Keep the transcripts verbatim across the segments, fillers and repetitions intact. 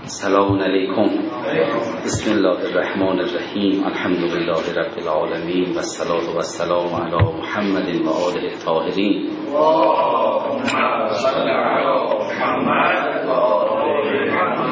سلام علیکم. بسم الله الرحمن الرحیم. الحمد لله رب العالمین و الصلاة و السلام علی محمد و آله الطاهرین. اللهم صل علی محمد و آل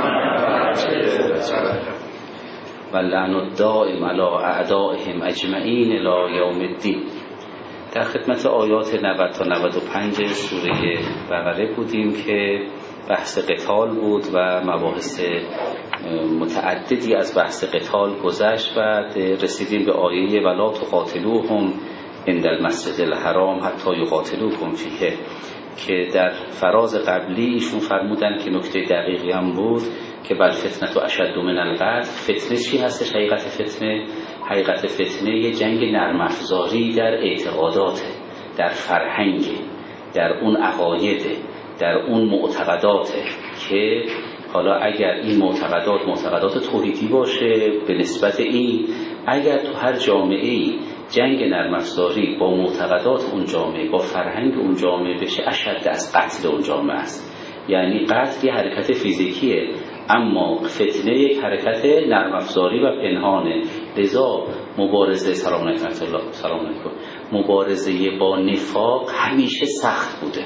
محمد و لعن الدائم علی اعدائهم اجمعین الی یوم الدین. در خدمت آیات نود تا نود و پنج سوره بقره بودیم که بحث قتال بود و مباحث متعددی از بحث قتال گذشت و رسیدیم به آیه ولا تقاتلوهم عند المسجد الحرام حتی یقاتلوکم فیه که در فراز قبلی ایشون فرمودن که نکته دقیقی هم بود که بل فتنه اشد من القتل. فتنه چی هستش؟ حقیقت فتنه حقیقت فتنه یه جنگ نرم افزاری در اعتقادات، در فرهنگ، در اون عقاید، در اون معتقداته که حالا اگر این معتقدات معتقدات توحیدی باشه، به نسبت این اگر تو هر جامعه‌ای جنگ نرم افزاری با معتقدات اون جامعه، با فرهنگ اون جامعه بشه، اشد از قتل اون جامعه است. یعنی قتل یه حرکت فیزیکیه، اما فتنه یک حرکت نرم افزاری و پنهانه. لذا مبارزه سلام علیکم الله سلام علیکم مبارزه با نفاق همیشه سخت بوده.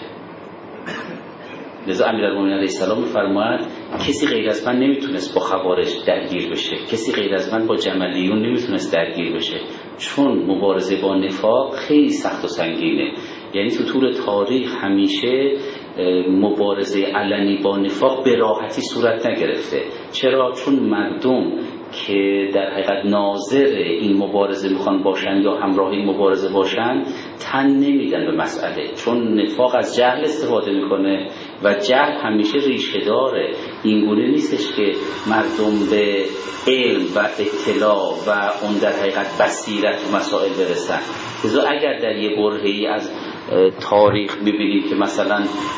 لذا امیرالمومنین علیه السلام می‌فرماید کسی غیر از من نمیتونست با خوارج درگیر بشه، کسی غیر از من با جملیون نمیتونست درگیر بشه، چون مبارزه با نفاق خیلی سخت و سنگینه. یعنی تو طول تاریخ همیشه مبارزه علنی با نفاق به راحتی صورت نگرفته. چرا؟ چون مردم که در حقیقت ناظر این مبارزه میخوان باشن یا همراه این مبارزه باشن تن نمیدن به مسئله، چون نفاق از جهل استفاده میکنه و جهل همیشه ریشه داره. این گونه نیستش که مردم به علم و اطلاع و اون در حقیقت بصیرت و مسائل برسن. لذا اگر در یه برهه‌ای از تاریخ ببینید که مثلا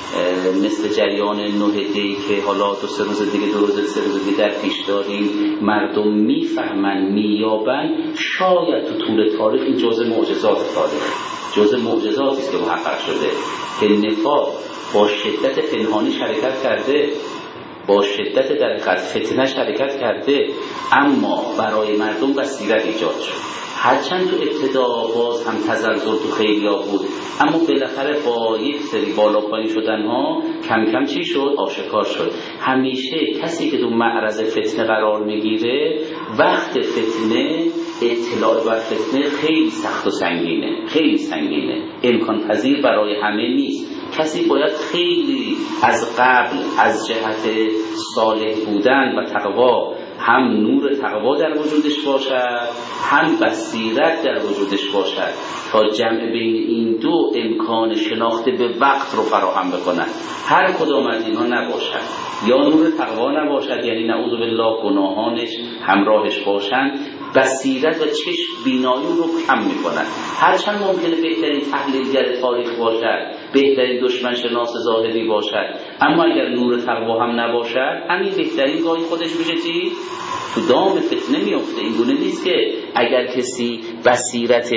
مثل جریان نه دی که حالا دو سه روز دیگه دو روز سه روز دیگه در پیش داریم، مردم میفهمن مییابن، شاید تو طول تاریخ این جزء معجزات تاریخ، جزء معجزاتی است که محقق شده که نفاق با شدت پنهانی حرکت کرده، با شدت در حقیقت فتنه حرکت کرده، اما برای مردم بصیرت ایجاد شد. هرچند تو ابتدا باز هم تزلزل تو خیلیا بود، اما بالاخره با یک سری بالا پایین شدن ها کم کم چی شد؟ آشکار شد. همیشه کسی که تو معرض فتنه قرار میگیره، وقت فتنه اطلاع بر فتنه خیلی سخت و سنگینه، خیلی سنگینه، امکان پذیر برای همه نیست. کسی باید خیلی از قبل از جهت صالح بودن و تقوا هم نور تقوا در وجودش باشد، هم بصیرت در وجودش باشد تا جمع بین این دو امکان شناخت به وقت رو فراهم بکنن. هر کدام از اینها نباشد، یا نور تقوا نباشد، یعنی نعوذ بالله گناهانش همراهش باشن، بصیرت و چشم بینایی رو کم میکنن. هرچند ممکنه بهترین تحلیلگر تاریخ باشد، بهترین دشمن شناس ظاهری باشد، اما اگر نور تقوا هم نباشد، همین بهترین گاهی خودش میشه چی؟ تو دام فتنه میفته. این گونه نیست که اگر کسی بصیرت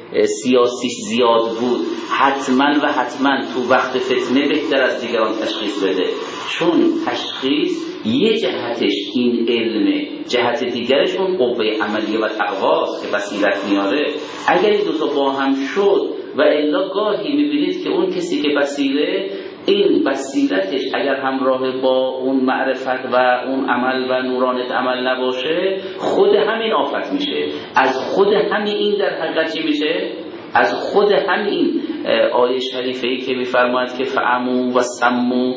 سیاسیش زیاد بود حتما و حتما تو وقت فتنه بهتر از دیگران تشخیص بده، چون تشخیص یه جهتش این علمه، جهت دیگرش اون قوه عملیه و تقواست که بصیرت میاره. اگر این دوتا با هم شد و الا گاهی میبینید که اون کسی که بصیره، این بصیرتش اگر همراه با اون معرفت و اون عمل و نورانیت عمل نباشه، خود همین آفت میشه. از خود همین این در حقیقت چی میشه؟ از خود همین آیه شریفه ای که میفرماید که فعمو و سمو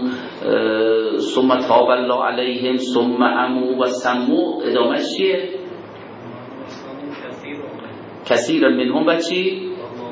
ثم تاب الله علیهم ثم عمو و سمو، ادامهش چیه؟ کثیر منهم و چی؟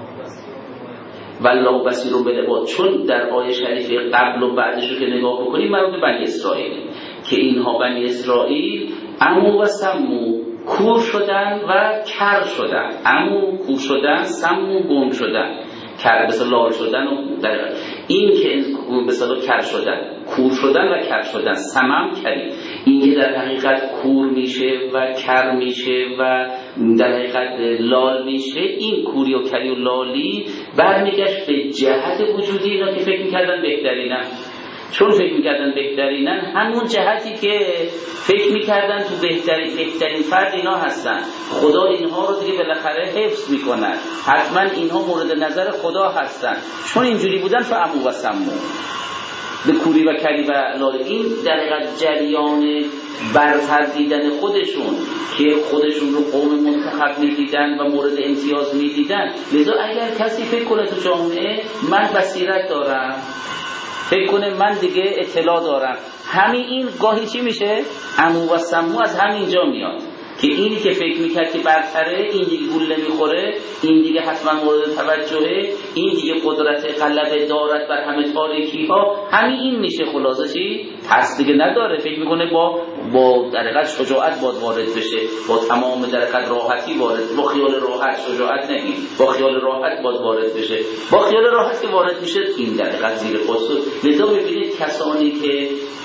والله بصیر بالعباد. چون در آیه شریفه قبل و بعدش رو که نگاه بکنیم مربوط به بنی اسرائیل که اینها بنی اسرائیل عمو و سمو، کور شدن و کر شدن. عمو کور شدن، سمو گم شدن، کر به لال شدن و در این که به اصطلاح کر شدن، کور شدن و کر شدن، سمم کری. این که در حقیقت کور میشه و کر میشه و در حقیقت لال میشه، این کوری و کری و لالی برمیگشت به جهت وجودی اینا که فکر میکردن بهترینه. چون فکر میکردن بهترینن، همون جهتی که فکر میکردن تو بهترین بهترین فرد اینا هستن، خدا اینها رو دیگه بالاخره حفظ میکنن، حتما اینها مورد نظر خدا هستن. چون اینجوری بودن فعمو و سمو به کوری و کلی و لاله. این در حقیقت جریان برتر دیدن خودشون که خودشون رو قوم منتخب میدیدن و مورد امتیاز میدیدن. لذا اگر کسی فکر کنه تو جامعه من بصیرت دارم، فکر کنه من دیگه اطلاع دارم، همین این گاهی چی میشه؟ عمو و سمو از همینجا میاد که اینی که فکر میکرد که برتره، این دیگه گوله میخوره، این دیگه حتما مورد توجهه، این دیگه قدرت غلبه دارد بر همه تاریکی ها، همین این میشه. خلاصه چی؟ پس دیگه نداره، فکر میکنه با با در حقیقت شجاعت باید وارد بشه، با تمام در حقیقت راحتی وارد، با خیال راحت، شجاعت نگید، با خیال راحت باید وارد بشه. با خیال راحت که وارد میشه این در حقیقت زیر قصد. لذا ببینید کسانی که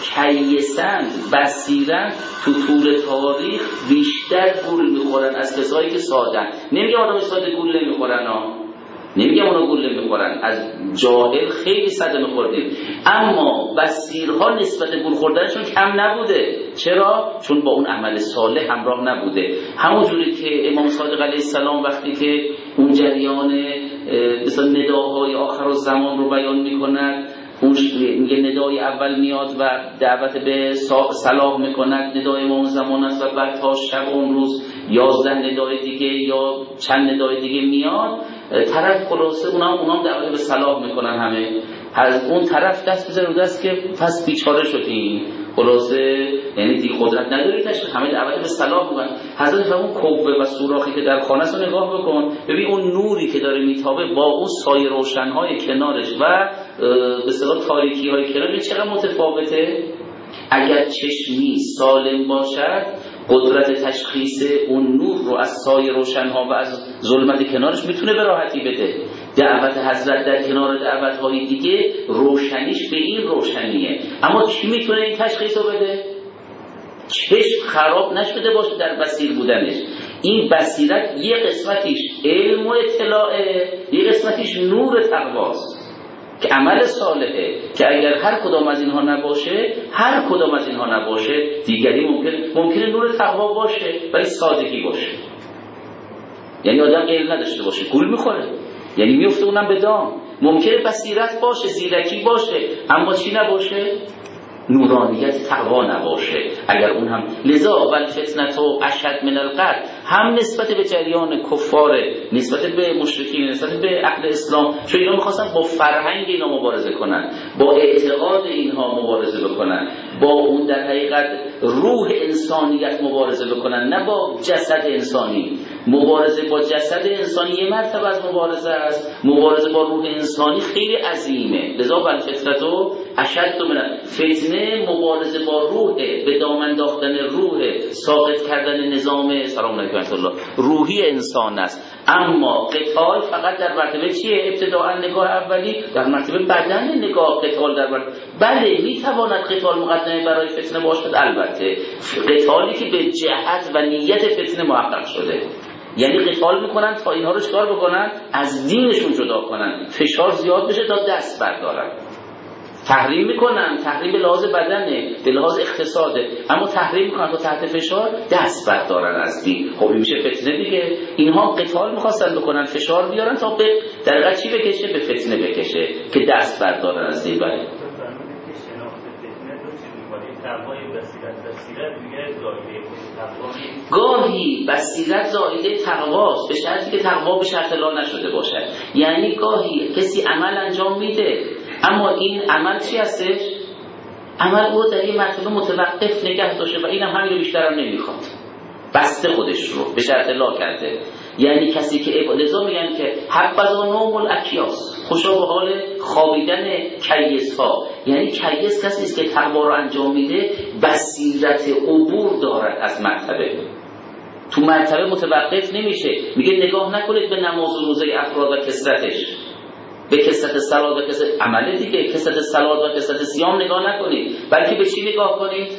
کیسند، بصیرند، تو طول تاریخ بیشتر گول میخورن از کسایی که سادن. نمیگه آدم ساده گول نمیخورن ها، نمیگه اونا گول میخورن، از جاهل خیلی صدمه خوردیم، اما بصیرها نسبت گول خوردنشون کم نبوده. چرا؟ چون با اون عمل صالح همراه نبوده. همونجوری که امام صادق علیه السلام وقتی که اون جریان مثلا نداهای آخر الزمان رو بیان میکند، اون میگه ندای اول میاد و دعوت به صلاح میکند، ندای امام زمان است، و بعد تا شب اون روز یازده ندای دیگه یا چند ندای دیگه میاد، طرف خلاصه اونام اونام دعوت به صلاح میکنن. همه از اون طرف دست بزنه رو دست که پس بیچاره شدیم، خلاصه یعنی دیگه قدرت نداری تشکیل، همه دعوت به صلاح میکنن. حضرت فرمود کوبه و سوراخی که در خانه است رو نگاه بکن، ببین اون نوری که داره میتابه با اون سایه روشنهای کنارش و به اصطلاح تاریکی های کنارش چقدر متفاوته. اگر چشمی سالم باشد، قدرت تشخیص اون نور رو از سایه روشنها و از ظلمت کنارش میتونه به راحتی بده. دعوت حضرت در کنار دعوت‌های دیگه روشنیش به این روشنیه، اما کی میتونه این تشخیص رو بده؟ چشم خراب نشده باشه در بصیر بودنش. این بصیرت یه قسمتیش علم و اطلاعه، یه قسمتیش نور تقواست که عمل صالحه، که اگر هر کدام از اینها نباشه، هر کدام از اینها نباشه، دیگری ممکن ممکنه نور تقوا باشه ولی سادگی باشه، یعنی آدم علم نداشته باشه گول میخوره، یعنی میفته اونم به دام. ممکنه بصیرت باشه، زیرکی باشه، اما چی نباشه؟ نورانیت تقوا نباشه. اگر اون هم لذا والفتنة اشد من القتل، هم نسبت به جریان کفار، نسبت به مشرکین، نسبت به اهل اسلام، چون اینا میخواستن با فرهنگ اینا مبارزه کنن، با اعتقاد اینها مبارزه بکنن، با اون در حقیقت روح انسانیت مبارزه بکنن، نه با جسد انسانی. مبارزه با جسد انسانی یه مرتبه از مبارزه است، مبارزه با روح انسانی خیلی عظیمه. لذا والفتنة اشد من فتنه، مبارزه با روحه، به دام انداختن روح، ساقط کردن نظام سلام علیکم الله روحی انسان است. اما قتال فقط در مرتبه چیه؟ ابتداء نگاه اولی در مرتبه بدن نگاه قتال در مرتبه. بله میتواند قتال مقدمه برای فتنه باشد، البته قتالی که به جهت و نیت فتنه محقق شده، یعنی قتال میکنن تا اینها رو چکار بکنن؟ از دینشون جدا کنن، فشار زیاد بشه تا دست بردارن. تحریم میکنن، تحریم به لحاظ بدنه، به لحاظ اقتصاده، اما تحریم میکنن تا تحت فشار دست بردارن از دین. خب این میشه فتنه دیگه. اینها قتال میخواستن بکنن، فشار بیارن تا به در واقع چی بکشه؟ به فتنه بکشه که دست بردارن از دین. بله گاهی بصیرت زائده تقواست، به شرطی که تقوا به شرط لا نشده باشد. یعنی گاهی کسی عمل انجام میده، اما این عمل چی هستش؟ عمل او در یه مرتبه متوقف نگه داشته و اینم همین رو بیشتر هم نمیخواد، بسته خودش رو به شرط لا کرده. یعنی کسی که لذا میگن که حبذا نوم الاکیاس، خوشا به حال خوابیدن کیس ها. یعنی کیس کسی است که تقوا رو انجام میده، بصیرت عبور دارد از مرتبه، تو مرتبه متوقف نمیشه. میگه نگاه نکنید به نماز و روزه افراد و کثرتش، به کثرت صلات و کثرت عمل دیگه، کثرت صلات و کثرت صیام نگاه نکنید، بلکه به چی نگاه کنید؟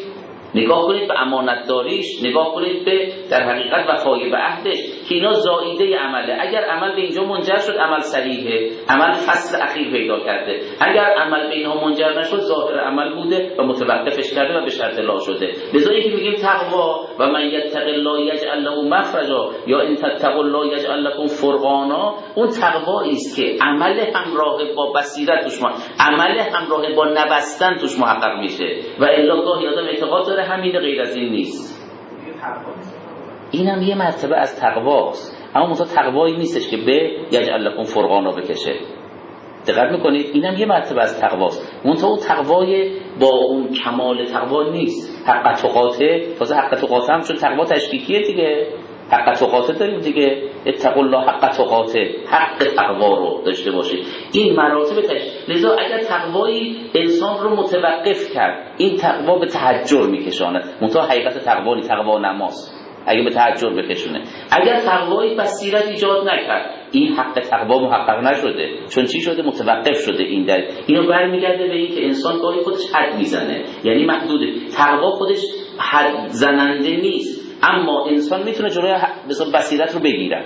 نگاه کنید به امانتداریش، نگاه کنید به در حقیقت وفای به عهدش که اینا زائیده عمله. اگر عمل به اینجا منجر شد عمل صحیحه، عمل فصل اخیر پیدا کرده. اگر عمل به اینها منجر نشد ظاهر عمل بوده و متوقفش کرده و به شرط لا شده. لذا که میگیم تقوا و من یتق الله یجعل له مخرجا یا ان تتقوا الله یجعل لكم فرقانا، اون تقوایی است که عمل همراه با بصیرت توش ما، عمل همراه با نبستن توش محقق میشه و الا گاهی آدم اعتقاد داره همین، غیر از این نیست. اینم یه مرتبه از تقواست، اما مثلا تقوایی نیستش که به یجعل لكم فرقانا بکشه. دقت میکنید اینم یه مرتبه از تقواست، منتها اون تقوای با اون کمال تقوا نیست. حق تقاته، تازه حق تقاته هم چون تقوا تشکیکیه دیگه، حق تقاته داریم دیگه، اتقوا الله حق تقاته، حق تقوا رو داشته باشید. این مراتب تش. لذا اگر تقوایی انسان رو متوقف کرد، این تقوا به تهجر میکشاند. منتها حقیقت تقوا نی، تقوا نماز اگه به تهجر بکشونه. اگر تقوایی بصیرت ایجاد نکرد، این حق تقوا محقق نشده. چون چی شده؟ متوقف شده. این در اینو برمیگرده به این که انسان گاهی خودش حد میزنه، یعنی محدوده. تقوا خودش حد زننده نیست، اما انسان میتونه جلوی بصیرت رو بگیره.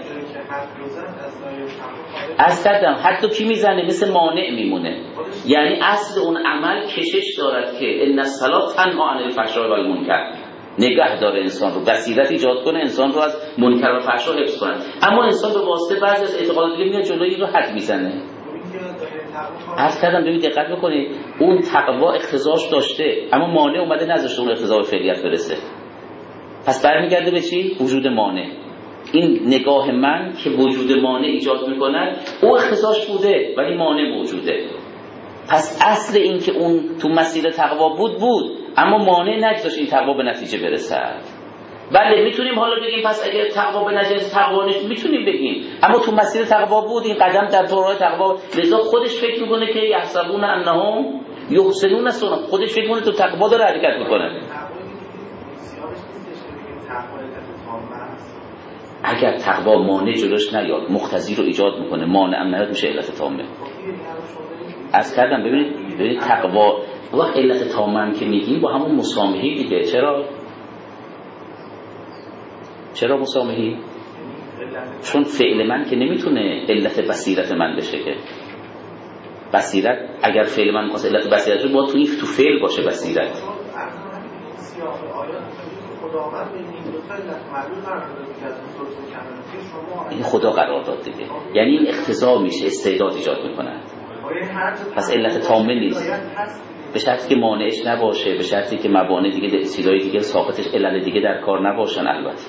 از کردم حتی کی میزنه مثل مانع میمونه، یعنی اصل اون عمل کشش دارد که ان الصلاة تنهی عن الفحشاء و المنکر، نگه داره انسان رو، بصیرت ایجاد کنه انسان رو از منکر و فحشا حفظ کنه. اما انسان به واسطه بعضی از اعتقادات دیگه میاد جلوی این رو حد میزنه. از کردم ببین دقت بکنید، اون تقوا اقتضاش داشته اما مانع اومده نذاشته اون اقتضا به فعلیت برسه. پس برمیگرده به چی؟ وجود مانع. این نگاه من که وجود مانع ایجاد میکنه او اقتضاش بوده ولی مانع موجوده. پس اصل این که اون تو مسیر تقوا بود بود، اما مانع نگذاشت این تقوا به نتیجه برسد. بله میتونیم حالا بگیم پس اگر تقوا به نتیجه تقوا نیست میتونیم بگیم، اما تو مسیر تقوا بود، این قدم در راه تقوا. لذا خودش فکر میکنه که یحسبون انهم یحسنون صنعا، خودش فکر میکنه تو تقوا داره حرکت میکنه. اگر تقوا مانع جلوش نیاد، مقتضی رو ایجاد میکنه، مانع هم نیاد، میشه علت تامه. از کردم ببینید ببینید تقوا و علت تامه که میگیم با همون مسامحی دیگه. چرا؟ چرا مسامحی؟ چون فعل من که نمیتونه علت بصیرت من بشه که. بصیرت اگر فعل من واسه علت بصیرت رو با تو تو فعل باشه بصیرت. این خدا قرار داد دیگه، یعنی این اقتضا میشه، استعداد ایجاد میکنه. پس علت تامه نیست، به شرطی که مانعش نباشه، به شرطی که موانع دیگه چیزای دیگه ساقطش علل دیگه در کار نباشن. البته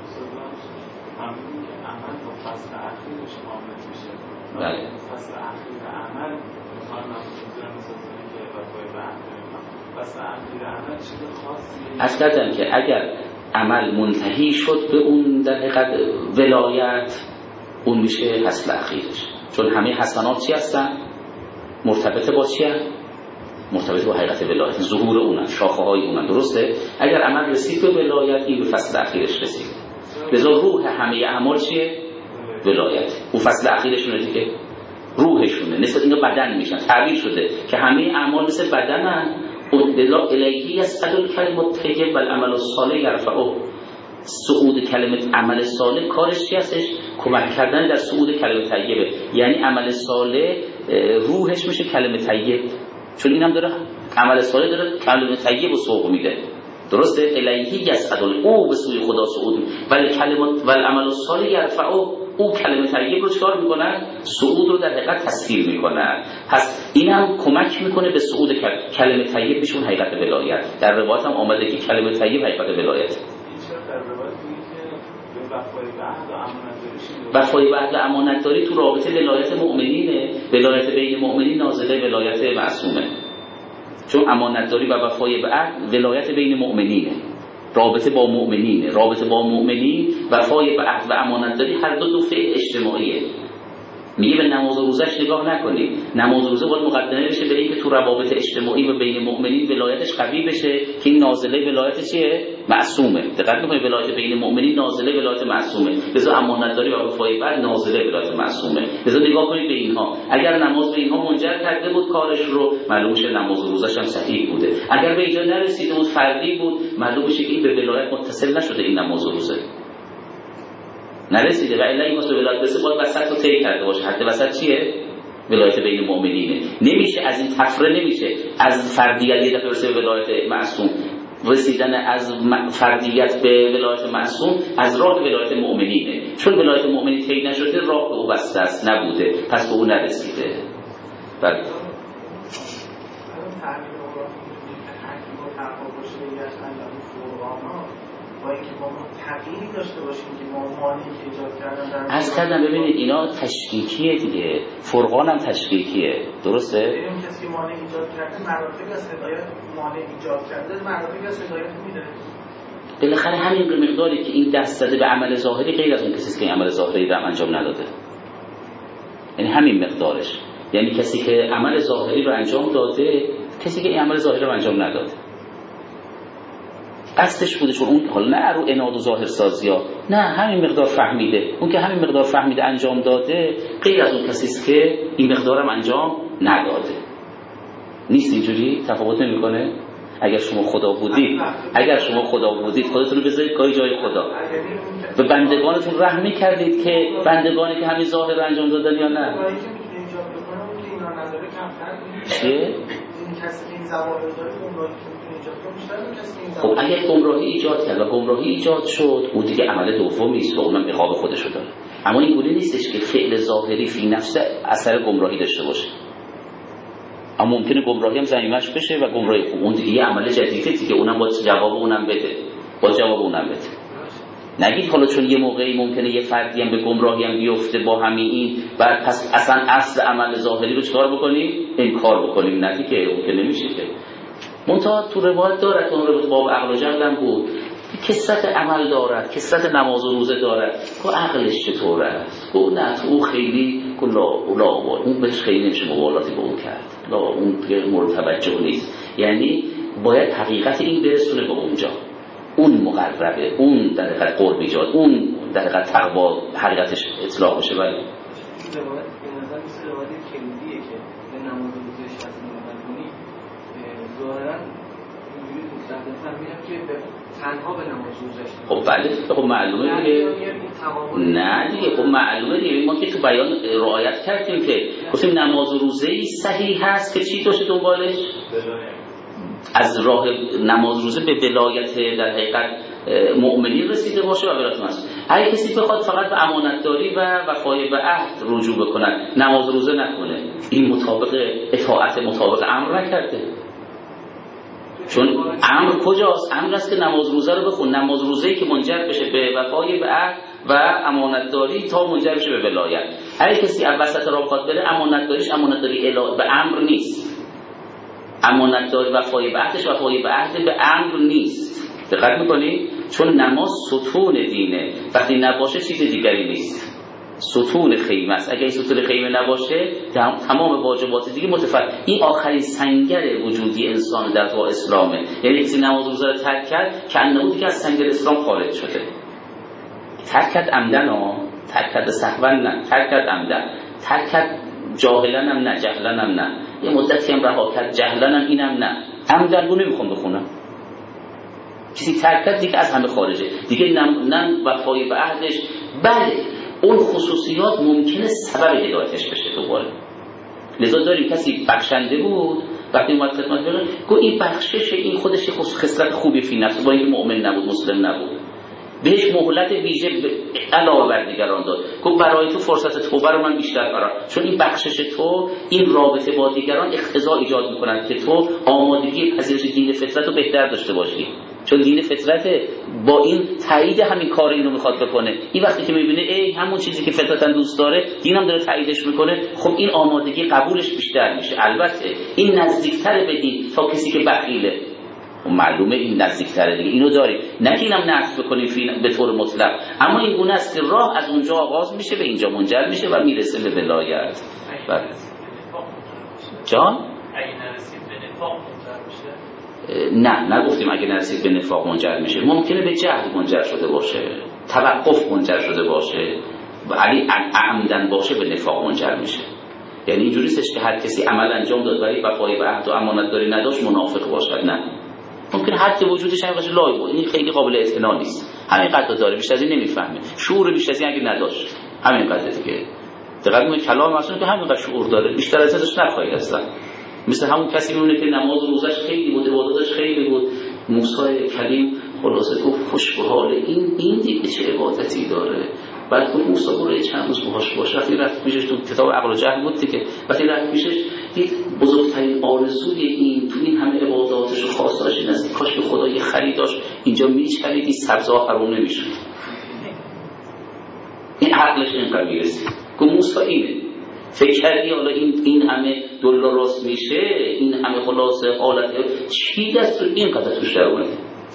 بله فصل اخیر عمل میخوام منظورم که وفای به عهد، فصل اخیر عمل چیز خاصی از کردم که اگر عمل منتهی شد به اون در حقیقت ولایت، اون میشه فصل اخیرش. چون همه حسنات چی هستن؟ مرتبط با چی هستن؟ مرتبط با حقیقت ولایت، ظهور اونن، شاخه های اونن. درسته؟ اگر عمل رسید به ولایت، این به فصل اخیرش رسید. لذا روح همه اعمال چیه؟ ولایت. اون فصل اخیرشونه دیگه، روحشونه. مثل اینا بدن میشن، تعبیر شده که همه اعمال مثل بدنن. الا الیه یصعد الکلم الطیب والعمل الصالح یرفعه. صعود کلمه عمل صالح کارش چی هستش؟ کمک کردن در صعود کلمه طیبه. یعنی عمل صالح روحش میشه کلمه طیب، چون اینم داره عمل صالح داره کلمه طیب رو سوق میده. درسته؟ الیه یصعد، او به سوی خدا صعود، ولی کلمات والعمل الصالح یرفعه، او کلمه طیب رو چکار میکنن؟ صعود رو در حقیقت تسهیل میکنن. پس این هم کمک میکنه به صعود کلمه طیب بشون حقیقت ولایت. در روایت هم آمده که کلمه طیب حقیقت ولایت. وفای به عهد و امانتداری تو رابطه ولایت مؤمنینه. ولایت بین مؤمنین نازله ولایت معصومه، چون امانتداری و وفای به عهد ولایت بین مؤمنینه، رابطه با مؤمنینه. رابطه با مؤمنین، وفای به عهد و امانتداری هر دو دو فعل اجتماعیه. میگه به نماز و روزش نگاه نکنید. نماز و روزه باید مقدمه بشه به اینکه تو روابط اجتماعی و بین مؤمنین ولایتش قوی بشه که این نازله ولایت چیه؟ معصومه. دقت کنید ولایت بین مؤمنین نازله ولایت معصومه. لذا امانتداری و وفای بعد نازله ولایت معصومه. لذا نگاه کنید به اینها. اگر نماز به اینها منجر کرده بود کارش رو، معلوم شه نماز و روزش هم صحیح بوده. اگر به اینجا نرسیده بود فردی بود، معلوم شه که این به ولایت متصل نشده این نماز و روزه. نرسیده و الا این واسه ولایت برسه باید وسط رو طی کرده باشه. حد وسط چیه؟ ولایت بین مؤمنینه. نمیشه از این تفره، نمیشه از فردیت یه دفعه برسه به ولایت معصوم. رسیدن از فردیت به ولایت معصوم از راه ولایت مؤمنینه، چون ولایت مؤمنین طی نشده راه به او بسته است، نبوده، پس به او نرسیده. بله با اینکه ما تغییری داشته باشیم که ما مانعی که ایجاد کردن در از کردم ببینید اینا تشکیکیه دیگه، فرقان هم تشکیکیه، درسته؟ ببینیم کسی که مانع ایجاد کرده مراتب از هدایت، مانع ایجاد کرده مراتب از هدایت میده. بالاخره همین مقداری که این دست زده به عمل ظاهری غیر از اون کسی که عمل ظاهری رو انجام نداده، یعنی همین مقدارش، یعنی کسی که عمل ظاهری رو انجام داده، کسی که این عمل ظاهری رو انجام نداده قصدش بوده، چون اون حالا نه رو اناد و ظاهر سازی ها، نه همین مقدار فهمیده، اون که همین مقدار فهمیده انجام داده غیر از اون کسی است که این مقدارم انجام نداده. نیست اینجوری؟ تفاوت نمیکنه؟ اگر شما خدا بودید، اگر شما خدا بودید خودتون رو بذارید گاهی جای خدا، به بندگانتون رحم می‌کردید که بندگانی که همین ظاهر انجام دادن یا نه؟ چیه؟ این کسی که این ظواهر داره گمراهی خب اگر گمراهی ایجاد کرد و گمراهی ایجاد شد، اون دیگه عمل دومی است و اونم عقاب خودشو داره. اما این گونه نیستش که فعل ظاهری فی نفسه اثر گمراهی داشته باشه، اما ممکنه گمراهی هم ضمیمش بشه و گمراهی خوب اون دیگه عمل جدیده دیگه، اونم با جواب اونم بده، با جواب اونم بده. نگید حالا چون یه موقعی ممکنه یه فردی هم به گمراهی هم بیفته با همین این، بعد پس اصلا اصل عمل ظاهری رو چیکار بکنیم؟ انکار بکنیم. نه دیگه اون که نمیشه که. منتها تو روایت دارد، اون روایت باب عقل و جهل هم بود، کثرت عمل دارد، کثرت نماز و روزه دارد، که عقلش چطور است؟ گفت نه او خیلی لا لا اون بهش خیلی نمیشه مبالاتی به اون کرد، لا اون مورد توجه نیست. یعنی باید حقیقت این برسونه به اونجا، اون مقربه، اون در حقیقت قرب ایجاد، اون در حقیقت تقوا حقیقتش اطلاق بشه. ولی روایت به نظر مثل روایت کلیدیه که به نماز و روزه شخص نمازگونی ظاهرا اینجوری مستقیم میگم که تنها به نماز روزش. خب بله، خب معلومه دیگه. نه دیگه، خب معلومه دیگه. ما که تو بیان رعایت کردیم که گفتیم نماز و روزه صحیح هست که چی توشه دنبالش؟ از راه نماز روزه به ولایت در حقیقت مؤمنین رسیده باشه و ولایت مسئول. اگه کسی بخواد فقط به امانتداری و وفای به عهد رجوع بکنه، نماز روزه نکنه، این مطابق اطاعت مطابق امر نکرده. چون امر کجاست؟ امر است که نماز روزه رو بخون، نماز روزه‌ای که منجر بشه به وفای به عهد و امانتداری تا منجر بشه به ولایت. اگه کسی از وسط راه بخواد بره، امانتداریش امانتداری به امر نیست، امانتداری وفای به عهدش وفای به عهد به امر نیست. دقت می‌کنی؟ چون نماز ستون دینه، وقتی نباشه چیز دیگری نیست، ستون خیمه است. اگه این ستون خیمه نباشه تمام واجبات دیگه متفرق. این آخرین سنگر وجودی انسان در تو اسلامه. یعنی کسی نماز روزه رو ترک کرد که انه دیگه از سنگر اسلام خارج شده. ترک کرد عمدن ها، ترک کرد سهوا نه، ترک کرد عمدن، ترک کرد جاهلا هم نه، جهلا هم نه، یه مدتی هم رها کرد جهلا هم اینم نه، عمدن رو نمیخوام بخونم. کسی ترک کرد دیگه از همه خارجه دیگه، نه وفای به عهدش. بله اون خصوصیات ممکنه سبب هدایتش بشه دوباره. لذا داریم کسی بخشنده بود، وقتی اومد خدمت بگه گو این بخشش این خودش خصلت خوبی فی نفس، با اینکه مؤمن نبود، مسلم نبود، بهش مهلت ویژه علاوه بر دیگران داد. گفت برای تو فرصت توبه رو من بیشتر برام، چون این بخشش تو این رابطه با دیگران اقتضا ایجاد میکنند که تو آمادگی پذیرش دین فطرت رو بهتر داشته باشی، چون دین فطرت با این تایید همین کار اینو میخواد بکنه. این وقتی که میبینه ای همون چیزی که فطرتاً دوست داره دینم داره تاییدش میکنه، خب این آمادگی قبولش بیشتر میشه. البته این نزدیکتر به دین تا کسی که بخیله. معلومه این نزدیک‌تره دیگه، اینو داریم، نه که اینم نفی بکنیم به طور مطلق، اما این گونه است که راه از اونجا آغاز میشه به اینجا منجر میشه و میرسه به ولایت. جان؟ اگه نرسید به نفاق منجر میشه؟ نه نگفتیم اگه نرسید به نفاق منجر میشه، ممکنه به جهل منجر شده باشه، توقف منجر شده باشه، ولی عمدن باشه به نفاق منجر میشه. یعنی اینجوریستش که هر کسی عمل انجام داد ولی وفای به عهد و امانت داری نداشت منافق باشد، نه، ممکن حد وجودش هم باشه لایق، این خیلی قابل اطمینان نیست، همین قدر داره، بیشتر از این نمیفهمه، شعور بیشتر از این اگه نداشت همین قدر دیگه. دقیقاً میگه کلام اصلا که همین قدر شعور داره، بیشتر از ازش نخواهی اصلا. مثل همون کسی میمونه که نماز و روزش خیلی بود، عبادتش خیلی بود، موسی کلیم خلاصه گفت خوش به حال این این دیگه چه عبادتی داره. بعد گفت موسی برو چند روز باهاش باش. وقتی رفت پیشش، تو کتاب عقل و جهل بود دیگه، وقتی رفت پیشش دید بزرگترین آرزوی این تو این همه عباداتش و خواستاش این است کاش به خدا یه خری داشت اینجا میچرید این سبزه ها حروم نمیشد. این عقلش اینقدر میرسید. گفت موسی اینه، فکر کردی حالا این این همه دلار راست میشه، این همه خلاصه حالت چی دست رو اینقدر توش در اومده.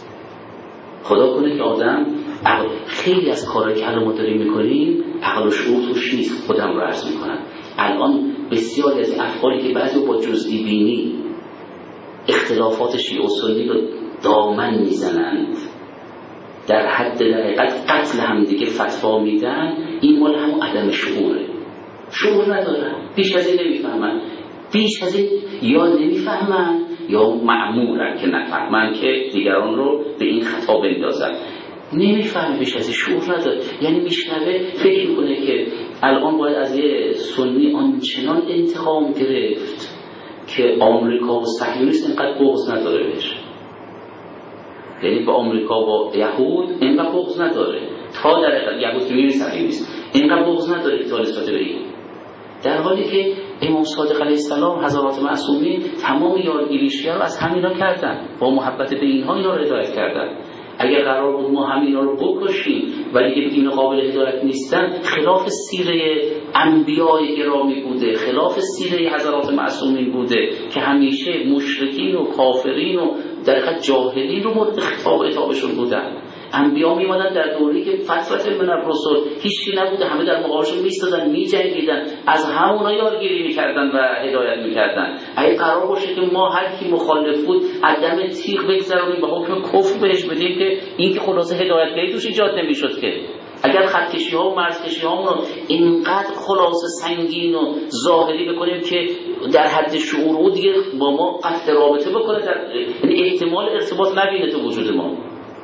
خدا کنه که آدم عقل، خیلی از کارهایی که الان ما داریم میکنیم عقل و شعور توش نیست. خودم رو عرض میکنم الان بسیاری از افعالی که بعضی با جزئی بینی اختلافات شیعه و سنی رو دامن میزنند، در حد در حقیقت قتل هم دیگه فتوا میدن، این مال هم عدم شعوره. شعور ندارن، بیش از این نمیفهمن، بیش از این یا نمیفهمن یا مأمورن که نفهمن که دیگران رو به این خطا بندازن. نمیفهمه، بیش از این شعور نداره. یعنی میشنوه فکر میکنه که الان باید از یه سنی آنچنان انتقام گرفت که آمریکا و صهیونیسم اینقدر بغض نداره بهش. یعنی به آمریکا و یهود اینقدر بغض نداره، تا در یهود که میبینی صهیونیست اینقدر بغض نداره که تا نسبت به این. در حالی که امام صادق علیه السلام حضرات معصومین تمام یارگیریشی رو از همینا کردن، با محبت به اینها اینا رو هدایت کردن. اگر قرار بود ما همینا رو بکشیم ولی که این قابل هدایت نیستن، خلاف سیره انبیاء گرامی بوده، خلاف سیره حضرات معصومین بوده که همیشه مشرکین و کافرین و در حقیقت جاهلین رو مورد خطاب اتابشون بودن. انبیا میمادن در دوری که فترت من الرسل هیچی نبوده، همه در مقابلشون میستادن، میجنگیدن، از همونا یارگیری میکردن و هدایت میکردن. اگه قرار باشه که ما هر کی مخالف بود عدم تیغ بگذاریم به حکم کفر بهش بدیم که این که خلاصه هدایتگری توش ایجاد نمیشد که. اگر خطکشی ها و مرزکشی ها رو اینقدر خلاصه سنگین و ظاهری بکنیم که در حد شعور او دیگه با ما قطع رابطه بکنه، در یعنی احتمال ارتباط نبینه تو وجود ما.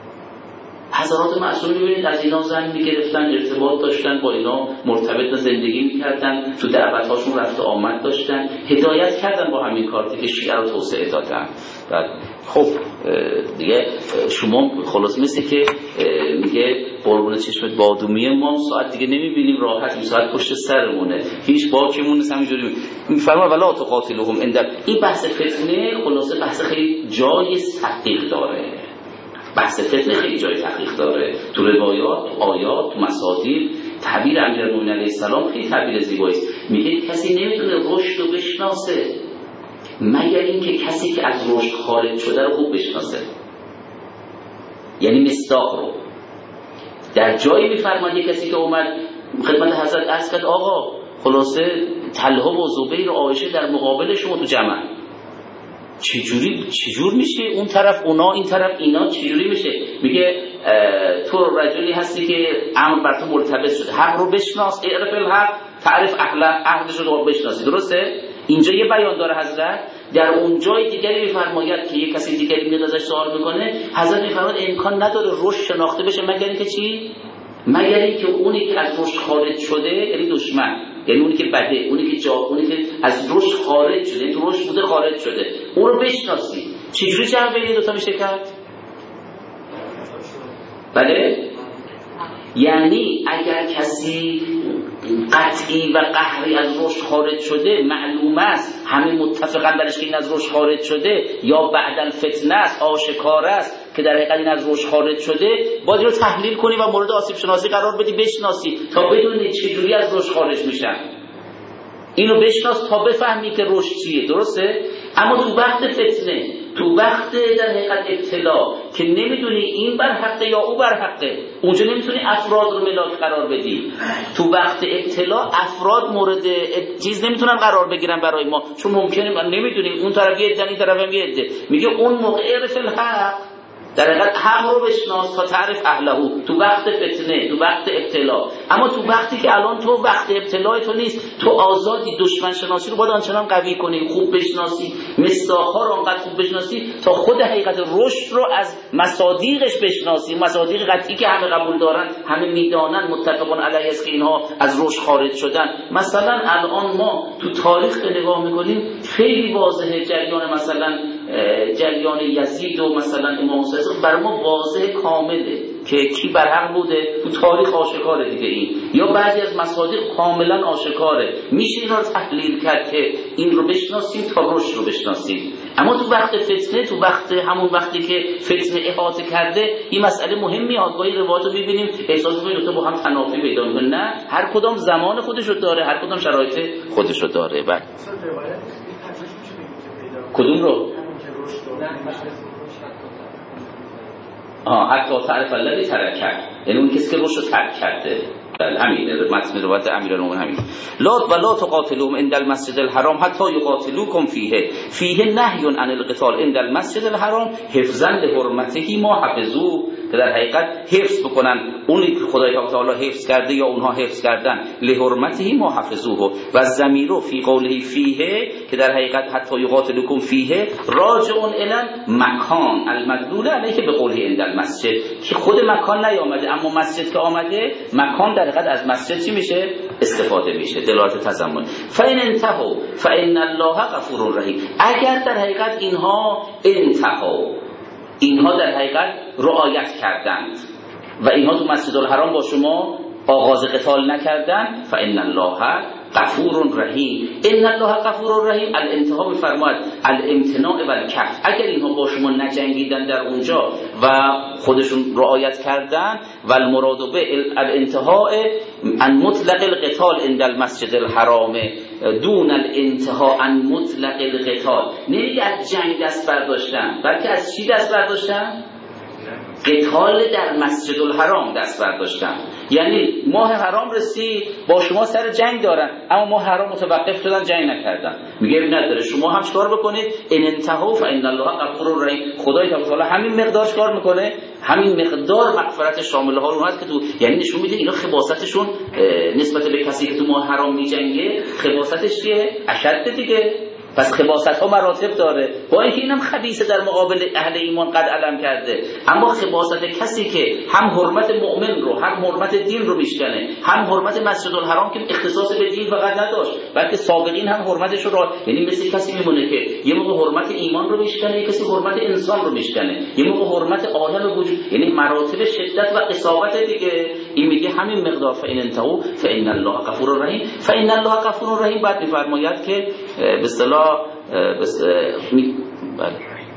حضرات معصوم می‌بینید از اینا زن می‌گرفتن، ارتباط داشتن، با اینا مرتبط زندگی می‌کردن، تو دعوت‌هاشون رفت و آمد داشتن، هدایت کردن با همین کار که شیعه رو توسعه دادن. بعد خب دیگه شما خلاص مثل که میگه قربون چشمت بادومیه، ما ساعت دیگه نمی‌بینیم، راحت این ساعت پشت سرمونه، هیچ باکیمون نیست، همینجوری می‌فرما ولا تقاتلهم عند. این بحث فتنه خلاصه بحث خیلی جای تحقیق داره. بحث فتنه خیلی جای تحقیق داره، تو روایات، تو آیات، تو مصادیق. تعبیر امیرالمومنین علیه السلام خیلی تعبیر زیبایی است. میگه کسی نمیتونه رشد رو بشناسه مگر اینکه کسی که از رشد خارج شده رو خوب بشناسه. یعنی مصداق رو در جایی میفرماد یه کسی که اومد خدمت حضرت عرض کرد آقا خلاصه طلحه و زبیر و عایشه در مقابل شما تو جمع، چجوری چجور میشه اون طرف اونا این طرف اینا، چجوری میشه؟ میگه تو رجلی هستی که امر بر تو ملتبس شده، حق رو بشناس، اعرف الحق تعرف اهل عهدش رو بشناسی. درسته؟ اینجا یه بیان داره حضرت، در اون جای دیگری میفرماید که یه کسی دیگری میاد ازش سوال میکنه، حضرت میفرماید امکان نداره رشد شناخته بشه مگر اینکه چی؟ مگر اینکه اونی که از رشد خارج شده، یعنی دشمن، یعنی اونی که بده، اونی که جا، اونی که از رشد خارج شده، یعنی تو رشد بوده خارج شده، اون رو بشناسی. چجوری جمع بین دو تا میشه کرد؟ بله؟ یعنی اگر کسی قطعی و قهری از رشد خارج شده، معلوم است همه متفقن درش که این از رشد خارج شده، یا بعد الفتنه است، آشکار است که در حقیقت این از رشد خارج شده، باید رو تحلیل کنی و مورد آسیب شناسی قرار بدی، بشناسی تا بدونی چجوری از رشد خارج میشن. اینو بشناس تا بفهمی که رشد چیه. درسته؟ اما تو وقت فتنه تو وقت در حقیقت ابتلا که نمیدونی این بر حقه یا او بر حقه، اونجا نمیتونی افراد رو ملاک قرار بدی. تو وقت ابتلا افراد مورد چیز نمیتونن قرار بگیرن برای ما، چون ممکنه ما نمیدونیم اون طرف یه عده این طرف هم یه عده. میگه اون موقع عرف الحق، در حقیقت حق رو بشناس تا تعرف اهله، تو وقت فتنه، تو وقت ابتلا. اما تو وقتی که الان تو وقت ابتلای تو نیست، تو آزادی، دشمن شناسی رو باید آنچنان قوی کنی، خوب بشناسی، مصداق‌ها رو انقدر خوب بشناسی تا خود حقیقت رشد رو از مصادیقش بشناسی، مصادیق قطعی که همه قبول دارن، همه میدانن، متفقون علیه است که اینها از رشد خارج شدن. مثلا الان ما تو تاریخ نگاه میکنیم خیلی واضحه جریان مثلا جریان یزید و مثلا امام حسین برای ما واضح کامله که کی بر حق بوده، تو تاریخ آشکاره دیگه این، یا بعضی از مصادیق کاملا آشکاره، میشه اینا رو تحلیل کرد که این رو بشناسیم تا رشد رو بشناسیم. اما تو وقت فتنه، تو وقت همون وقتی که فتنه احاطه کرده، این مسئله مهمی آگاهی روایت رو ببینیم احساس کنیم دو تا با هم تنافی پیدا میکنه. نه، هر کدام زمان خودش رو داره، هر کدام شرایط خودش رو داره. بعد کدوم رو؟ آه حتی تعرف الذی ترک کرد، یعنی اون کسی که رشد رو ترک کرده. همین متن روایت امیرالمومنین همین. لا و لا تقاتلوهم عند المسجد الحرام حتی یقاتلوکم فیه فیه نهی عن القتال عند المسجد الحرام حفظا لحرمته ما حفظوه، که در حقیقت حفظ بکنن اونی که خدای تعالی حفظ کرده یا اونها حفظ کردن، لحرمته ما حفظوه. و ضمیرو فی قوله فیه که در حقیقت حتی یقاتلوکم فیه راجع الی مکان المدلول علیه به قوله عند المسجد، که خود مکان نیامده اما مسجد که آمده، مکان در حقیقت از مسجد چی میشه؟ استفاده میشه، دلالت تضمن. فإن انتهوا فإن الله غفور رحیم. اگر در حقیقت اینها انتهوا، اینها در حقیقت رعایت کردند و اینها تو مسجد الحرام با شما آغاز قتال نکردند، فإن الله غفور رحیم. ان الله غفور رحیم، الانتها میفرماید الامتناع و الکف. اگر اینها با شما نجنگیدن در اونجا و خودشون رعایت کردن، و المراد به الانتهاء عن مطلق القتال عند المسجد الحرام دون الانتهاء عن مطلق القتال، نمیگه از جنگ دست برداشتن، بلکه از چی دست برداشتن؟ قتال در مسجد الحرام دست برداشتن. یعنی ماه حرام رسید با شما سر جنگ دارن، اما ماه حرام متوقف شدن، جنگ نکردن. میگه نداره، شما هم چیکار بکنید؟ ان انتهوا فإن الله غفور رحیم. خدای تعالی همین مقدار کار میکنه، همین مقدار مغفرت شامل ها رو هست که تو، یعنی نشون میده اینا خباستشون نسبت به کسی که تو ماه حرام میجنگه خباستش چیه؟ اشد دیگه. پس خباست ها مراتب داره، با اینکه اینم خبیثه در مقابل اهل ایمان قد علم کرده، اما خباست کسی که هم حرمت مؤمن رو، هم حرمت دین رو میشکنه، هم حرمت مسجد الحرام که اختصاص به دین فقط نداشت بلکه سابقین هم حرمتش رو، یعنی مثل کسی میمونه که یه موقع حرمت ایمان رو میشکنه، یه کسی حرمت انسان رو میشکنه، یه موقع حرمت عالم وجود، یعنی مراتب شدت و قساوت دیگه. این میگه همین مقدار فإن انتهوا فإن الله غفور رحیم. فإن الله غفور رحیم بعد میفرماید که به اصطلاح بس می... بله.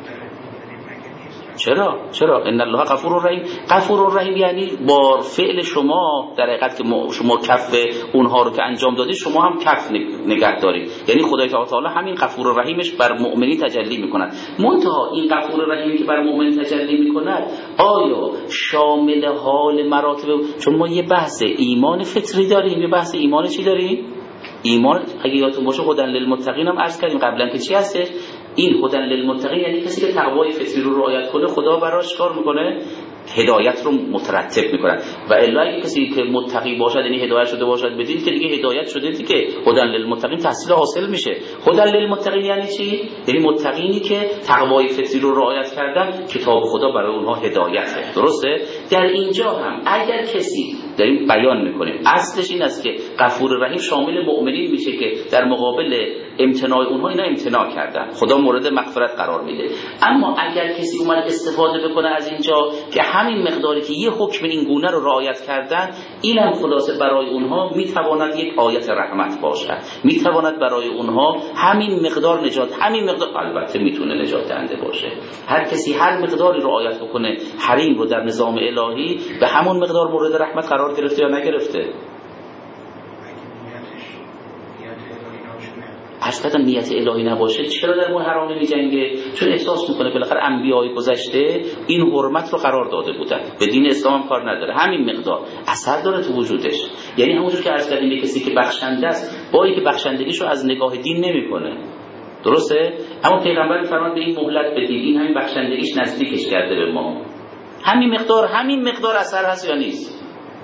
چرا؟ چرا؟ ان الله غفور رحیم. غفور رحیم یعنی با فعل شما در حقیقت که شما کف اونها رو که انجام دادید شما هم کف نگه دارید، یعنی خدای تعالی همین غفور رحیمش بر مؤمنی تجلی میکند. منتها این غفور رحیمی که بر مؤمنی تجلی میکند آیا شامل حال مراتب، چون ما یه بحث ایمان فطری داریم، یه بحث ایمان چی داریم؟ ایمان اگه یادتون باشه هدی للمتقین هم عرض کردیم قبلا که چی هستش. این هدی للمتقین یعنی کسی که تقوای فطری رو رعایت کنه خدا براش کار میکنه، هدایت رو مترتب میکنن. و الا اگه کسی که متقی باشد یعنی هدایت شده باشد بدید که دیگه هدایت شده دیگه، هدی للمتقین تحصیل حاصل میشه. هدی للمتقین یعنی چی؟ یعنی متقینی که تقوای فطری رو رعایت کردن، کتاب خدا برای اونها هدایته. درسته؟ در اینجا هم اگر کسی داریم بیان میکنیم اصلش این است که غفور رحیم شامل مؤمنین میشه که در مقابل امتناع اونها اینا امتناع کردن، خدا مورد مغفرت قرار میده. اما اگر کسی اومد استفاده بکنه از اینجا که همین مقداری که یه حکم این گونه رو رعایت کردن، اینم خلاصه برای اونها میتواند یک آیت رحمت باشد، میتواند برای اونها همین مقدار نجات، همین مقدار البته میتونه نجات دهنده باشه. هر کسی هر مقداری رعایت بکنه حریم رو در نظام الهی به همون مقدار مورد رحمت قرار گرفته یا نگرفته. عرض کردم نیت الهی نباشه چرا در مورد حرام نمی‌جنگه؟ چون احساس میکنه بالاخره انبیای گذشته این حرمت رو قرار داده بودن، به دین اسلام هم کار نداره، همین مقدار اثر داره تو وجودش. یعنی همونجور که عرض کردیم کسی که بخشنده است با اینکه بخشندگیشو از نگاه دین نمیکنه، درسته؟ اما پیغمبر می‌فرماد به این مهلت بدید، این همین بخشندگیش نزدیکش کرده به ما. همین مقدار همین مقدار اثر هست یا نیست؟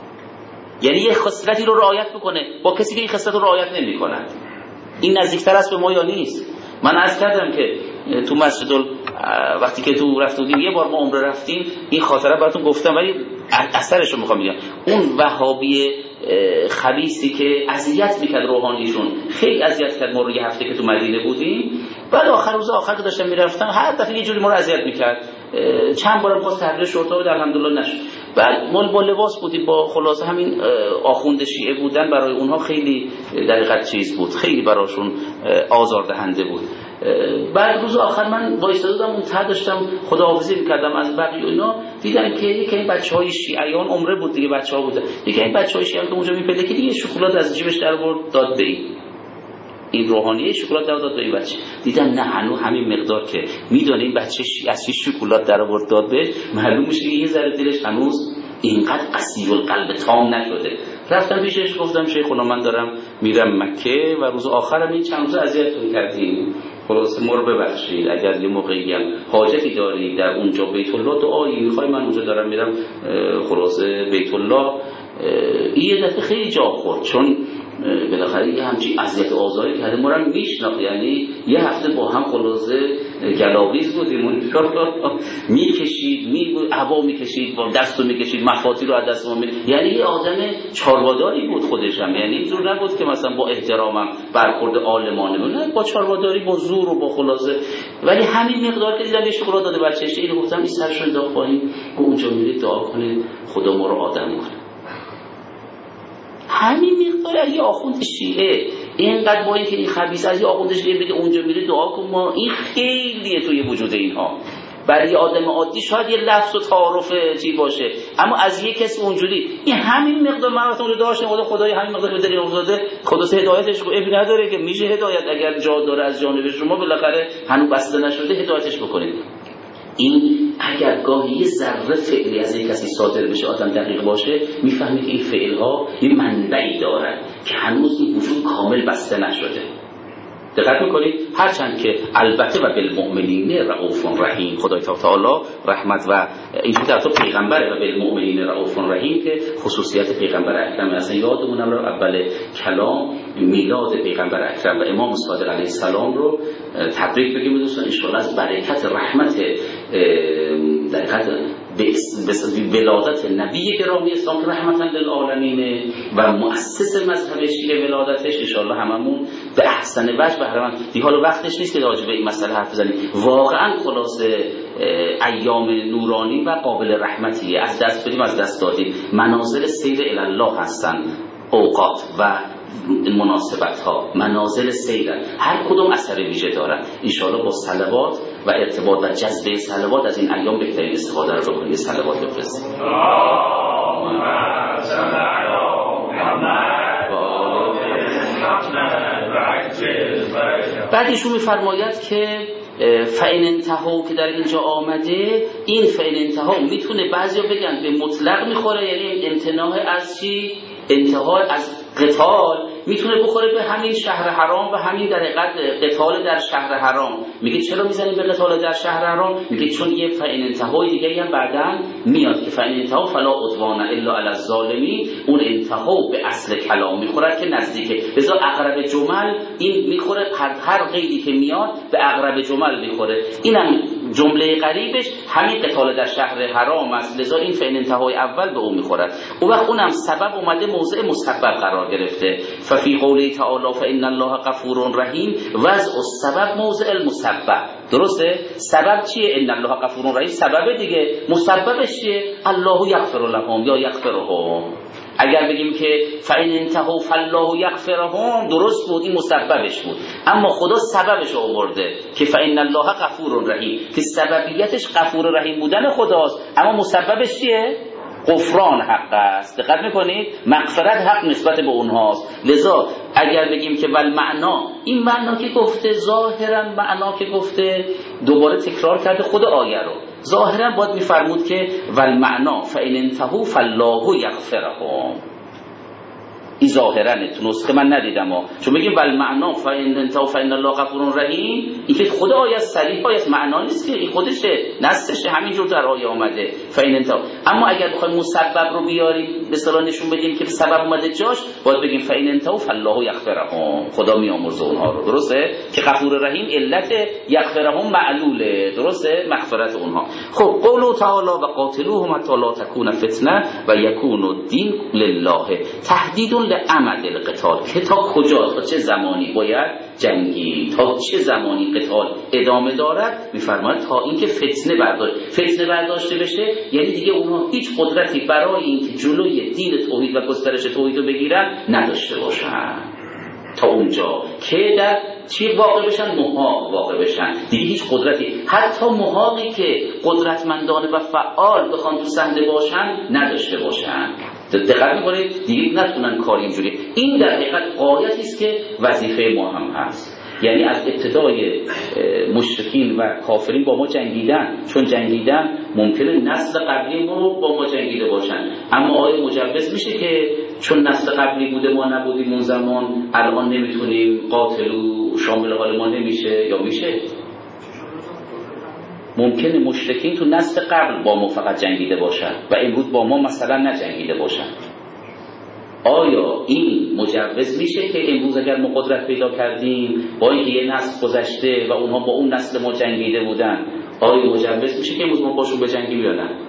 یعنی یه خصلتی رو رعایت بکنه با کسی که این خصلت رو رعایت نمی‌کنه، این نزدیکتر است به ما یا نیست؟ من عرض کردم که تو مسجد وقتی که تو رفت بودیم یه بار ما عمره رفتیم، این خاطره براتون گفتم ولی اثرش رو میخوام بگم. اون وهابی خبیثی که اذیت میکرد روحانیشون، خیلی اذیت کرد ما رو یه هفته که تو مدینه بودیم. بعد آخر روز آخر که داشتم میرفتم هر دفعه یه جوری ما رو اذیت میکرد، چند بارم خواست تحویل شرطه بده الحمدلله نشد. بعد مال با لباس بودیم، با خلاصه همین آخوند شیعه بودن برای اونها خیلی در حقیقت چیز بود، خیلی براشون آزاردهنده بود. بعد روز آخر من وایساده بودم اون ته داشتم خداحافظی میکردم از بقیه اینا، دیدم که یکی این بچهای شیعیان عمره بود دیگه، بچه‌ها بودن، یکی این بچهای شیعیان که اونجا میپله که دیگه شکلات از جیبش در آورد داد به این این روحانیه، شکلات در داد به این بچه. دیدم نه هنوز همین مقدار که میدونه این بچه شیعه از چه شکلات در آورد داد به، معلوم میشه یه ذره دلش هنوز اینقدر قسی القلب تام نشده. رفتم پیشش گفتم شیخونا من دارم میرم مکه و روز آخرم این چند روز اذیتتون کردیم، خلاص ما رو ببخشید، اگر یه موقعی هم حاجتی داری در اونجا بیت الله دعایی میخوای من اونجا دارم میرم خلاص بیت الله. این یه دفعه خیلی جا خورد چون بالاخره یه همچین اذیت و آزاری کرده، ما رو میشناخت، یعنی یه هفته با هم خلاصه گلاویز بودیم، اونجا میکشید می هوا میکشید با دستو میکشید مفاتی رو از دست ما می... یعنی یه آدم چارواداری بود خودش هم، یعنی اینجور نبود که مثلا با احترامم برخورد عالمانه بود، نه با چارواداری با زور و با خلاصه. ولی همین مقدار که دیدم یه شکلات داده بچه‌ش، اینو گفتم این سرش انداخت پایین، که اونجا میرید دعا کنید خدا ما رو آدم کنه. همین مقدار از یه آخوند شیعه اینقدر با اینکه این خبیث از یه آخوند شیعه بگه اونجا میره دعا کن ما، این خیلیه توی وجود اینها. برای آدم عادی شاید یه لفظ و تعارف چی باشه، اما از یه کسی اونجوری این همین مقدار مراتب رو داشته خدا خدای همین مقدار به دل افتاده، خدا هدایتش رو ابی نداره که میشه هدایت اگر جا داره از جانب شما بالاخره هنوز بسته نشده هدایتش بکنید. این اگر گاهی یه ذره فعلی از یک کسی صادر بشه آدم دقیق باشه میفهمه که این فعلها یه منبعی دارن که هنوز این وجود کامل بسته نشده. دقت میکنید هرچند که البته و بالمؤمنین رؤوف رحیم، خدای تعالی رحمت و این در تو پیغمبره و بالمؤمنین رؤوف رحیم که خصوصیت پیغمبر اکرم اصلا یادمونم رو اول کلام میلاد پیغمبر اکرم و امام صادق علیه السلام رو تبریک بگیم دوستان، ان شاء الله از برکت رحمت در حقیقت ولادت نبی گرامی اسلام که رحمتا للعالمین و مؤسس مذهب شیعه ولادتش ان شاء الله هممون به احسن وجه بهره مند. دیگه حالا وقتش نیست که راجع به این مسئله حرف بزنیم، واقعا خلاصه ایام نورانی و قابل رحمتیه، از دست بدیم از دست دادیم. منازل سیر الی الله هستن اوقات و مناسبت ها، منازل سیرن، هر کدوم اثر ویژه دارن. ان شاء الله با صلوات و ارتباط و جذب صلوات از این ایام بهترین استفاده رو بکنید. صلوات بفرستید. بعد ایشون میفرماید که فَإِنْ انتهوا که در اینجا آمده، این فَإِنْ انتهوا میتونه بعضیا بگن به مطلق میخوره، یعنی امتناع از چی؟ انتهای از قتال میتونه بخوره به همین شهر حرام و همین در حقیقت قتال در شهر حرام. میگه چرا میزنیم به قتال در شهر حرام؟ میگه چون یه فَإِنْ انتهای دیگه هم بعداً میاد که فَإِنْ انتهوا فلا عدوان الا علی الظالمین، اون انتها به اصل کلام میخوره که نزدیکه. لذا اقرب جمل این میخوره، هر هر قیدی که میاد به اقرب جمل میخوره. اینم جمله قریبش همین قتال در شهر حرام است، لذا این فعل انتهای اول به اون میخورد. اون وقت اونم سبب اومده موضع مسبب قرار گرفته. ففی قوله تعالی فان الله غفور رحیم، وضع السبب موضع المسبب. درسته؟ سبب چیه؟ ان الله غفور رحیم سبب دیگه، مسببش چیه؟ الله یغفر لهم یا یغفرهم. اگر بگیم که فَإِنْ انتهوا فالله یغفرهم درست بود، این مسببش بود، اما خدا سببش رو آورده که فَإِنَّ الله غفور رحیم، که سببیتش غفور رحیم بودن خداست، اما مسببش چیه؟ غفران حق است. دقت میکنید؟ مغفرت حق نسبت به اونهاست. لذا اگر بگیم که ول معنا، این معنا که گفته ظاهرا معنا که گفته دوباره تکرار کرده خود آیه رو، ظاهرا باید میفرمود که ول معنا فإن انتهوا فالله یغفرهم. این ظاهرا تو نسخه من ندیدم ها. چون بگیم ول معنا فإن انتهوا فإن الله غفور رحیم، این که خود آیه صریح آیه معنا نیست که این خودشه، نصشه همینجور در آیه اومده فإن انتهوا. اما اگر بخوایم مسبب رو بیاریم به اصطلاح نشون بدیم که سبب اومده جاش، باید بگیم فإن انتهوا فالله یغفرهم، خدا میامرزه اونها رو. درسته که غفور رحیم علت یغفرهم معلوله، درسته مغفرت اونها. خب قوله تعالی و قاتلوهم حتی لا تکون فتنه و یکون الدین لله، تهدید لعمد القتال، که تا کجا، تا چه زمانی باید جنگی، تا چه زمانی قتال ادامه دارد. میفرماید تا اینکه فتنه برداشت فتنه برداشته بشه، یعنی دیگه اونها هیچ قدرتی برای اینکه جلوی دین توحید و گسترش توحید رو بگیرن نداشته باشن، تا اونجا که در چی واقع بشن؟ محاق واقع بشن، دیگه هیچ قدرتی، حتی محاقی که قدرتمندانه و فعال بخوان تو صحنه باشن نداشته باشن. دقت می‌کنید؟ دیگه نتونن کاری اینجوری. این در حقیقت غایتی است که وظیفه ما هم هست. یعنی از ابتدای مشرکین و کافرین با ما جنگیدن، چون جنگیدن ممکنه نسل قبلی ما رو با ما جنگیده باشن، اما آیا مجوز میشه که چون نسل قبلی بوده ما نبودیم اون زمان الان نمیتونیم قاتلو شامل حال ما نمیشه؟ یا میشه؟ ممکنه مشرکین تو نسل قبل با ما فقط جنگیده باشن و امروز با ما مثلا نجنگیده باشن. آیا این مجوز میشه که امروز اگر ما قدرت پیدا کردیم با اینکه یه نسل گذشته و اونها با اون نسل ما جنگیده بودن، آیا مجوز میشه که امروز ما باشون بجنگیم یا نه؟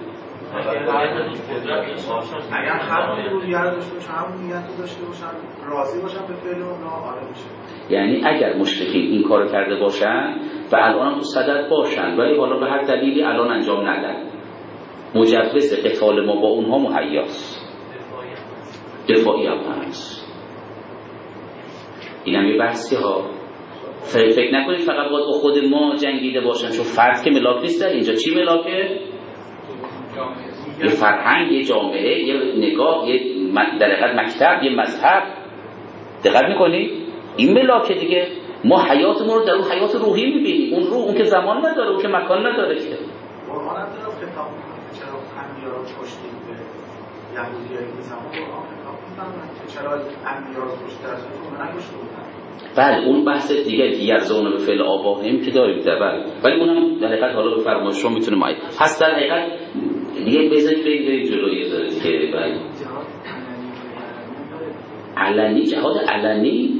اگر همون رویه رو داشته باشن، همون نیت رو داشته باشن، راضی باشن به فعل اونها، آره میشه. یعنی اگر مشرکین این کارو کرده باشن و الان هم تو صدد باشن ولی حالا به هر دلیلی الان انجام ندن، مجوز قتال ما با اونها مهیاست، دفاعی هم هست. این هم یه بحثی ها. فکر نکنید فقط باید با خود ما جنگیده باشن، چون فرد که ملاک نیست. در اینجا چی ملاکه؟ یه فرهنگ، یه جامعه، یه نگاه، یه در حقیقت مکتب، یه مذهب. دقت میکنید؟ این ملاکه دیگه. ما حیاتمون رو در اون حیات روحی میبینیم. اون روح اون که زمان نداره، اون که مکان نداره که. قرآن هم طرف خطاب میکنه چرا انبیا رو کشتید به یهودیایی که زمان قرآن خطاب میکنه که چرا انبیا رو کشتید از اون نکشته بودن. بله اون بحث دیگه که یرزون به فعل آباهم که داریم در بله، ولی اونم در حقیقت حالا به فرمایش شما میتونه مایه پس در حقیقت دیگه بذارید بگیرید جلوی دارید که بله علنی، جهاد علنی.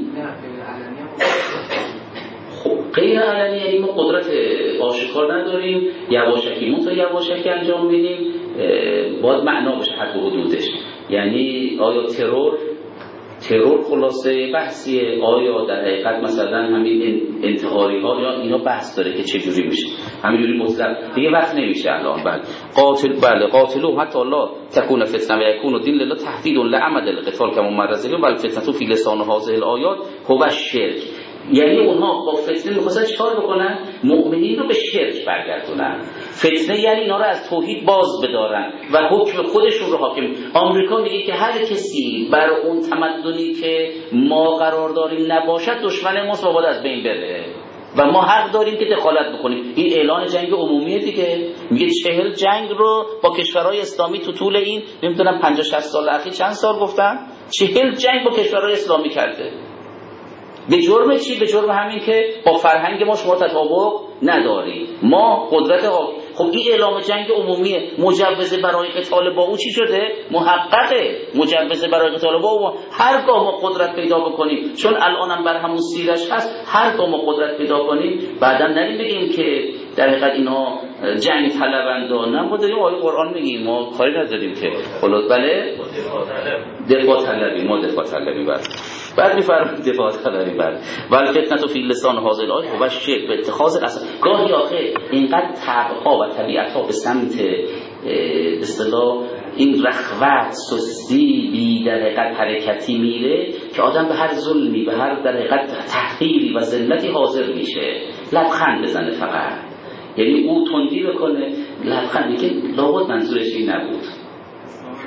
خب غیر علنی یعنی ما قدرت آشکار نداریم، یواشکی مون تا یواشکی انجام میدیم، باید معنا بشه حد و حدودش. یعنی آیا ترور ترور خلاصه بحثیه، آیا در حقیقت مثلا همین انتحاری ها یا اینا بحث داره که چه جوری میشه، همینجوری مطلق دیگه وقت نمیشه الان. بله قاتل بله قاتلو حتی الله تکون فتنه و یکون الدین لله تهدید لعمد القتال کما مرزه بل فتنه فی لسان هذه الآیات هو الشرک. یعنی اونها با فتنه می‌خواستن چیکار بکنن؟ مؤمنین رو به شرک برگردونن. فتنه یعنی اینا رو از توحید باز بدارن و حکم خودشون رو حاکم. آمریکا میگه که هر کسی بر اون تمدنی که ما قرار داریم نباشد دشمن ماست و باید از بین بره و ما حق داریم که دخالت بکنیم. این اعلان جنگ عمومیه دیگه. میگه چهل جنگ رو با کشورهای اسلامی تو طول این نمیدونم پنجاه شصت سال اخیر چند سال گفتن چهل جنگ با کشورهای اسلامی کرده. به جرم چی؟ به جرم همین که با فرهنگ ما شما تطابق نداری، ما قدرت ها. خب این اعلام جنگ عمومیه. مجوز برای قتال با او چی شده؟ محققه. مجوز برای قتال با او هرگاه ما قدرت پیدا بکنیم، چون الانم بر همون سیرش هست، هرگاه ما قدرت پیدا کنیم بعدا نریم بگیم که در حقیقت اینا جنگ طلبند. نه ما داریم آیه قرآن میگیم، ما کاری نداریم که خلاص بله دفاع طلبی، ما دفاع طلبی بعد بعد میفرمایید دفاع طلبی بعد ول فتنه فی لسان هذه الآیه و شرک به اتخاذ اصلا. گاهی آخه اینقدر طبعها و طبیعتها به سمت به اصطلاح این رخوت، سستی، بی در حقیقت حرکتی میره که آدم به هر ظلمی، به هر در حقیقت تحقیری و ذلتی حاضر میشه، لبخند بزنه فقط. یعنی او تندی بکنه، لبخند میگه لابد منظورش این نبود.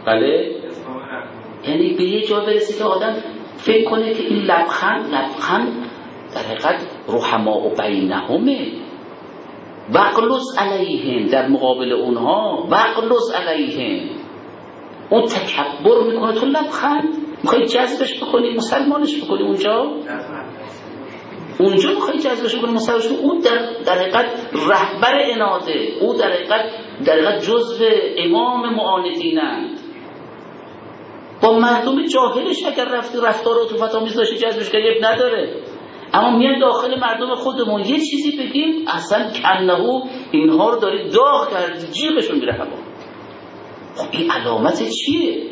بله، یعنی به یه جا برسه که آدم فکر کنه که این لبخند لبخند در حقیقت رحما و بینهمه، وقلص علیهم، در مقابل اونها وقلص علیهم. اون تکبر میکنه، تو لبخند میخوای جذبش بکنی، مسلمانش بکنی، اونجا اونجا میخوای جذبش بکنی، مسلمانش بکنی. اون در در حقیقت رهبر عناده، او در حقیقت در حقیقت جزو امام معاندینند. با مردم جاهلش اگر رفتی رفتار و تو فتامیز داشتی جذبش کنی نداره، اما میان داخل مردم خودمون یه چیزی بگیم اصلا کنهو اینها رو داری داغ کردی، جیغشون میره هوا. خب این علامت چیه؟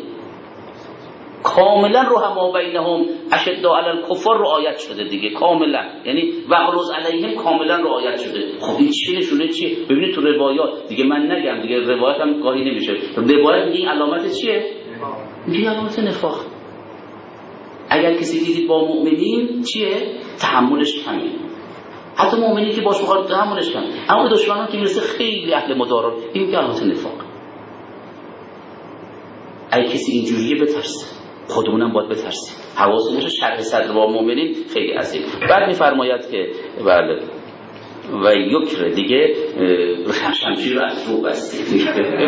کاملا رحما بینهم اشداء علی الکفار رعایت شده دیگه، کاملا، یعنی وغلظ علیهم کاملا رعایت شده. خب این چی نشونه چیه؟ ببینید تو روایات دیگه، من نگم دیگه، روایت هم گاهی نمیشه، روایت میگه این علامت چیه؟ میگه علامت نفاق. اگر کسی دیدید با مؤمنین چیه؟ تحملش کمه، حتی مؤمنی که باش میخواد تحملش کمه، اما دشمنان که میرسه خیلی اهل مدارات، این میگه علامت نفاق. اگه کسی اینجوریه بترسه، خودمونم باید بترسیم، حواسمون باشه. شرح صدر با مؤمنین خیلی عظیم. بعد میفرماید که بله و یکر دیگه شمشیر رو از رو بستید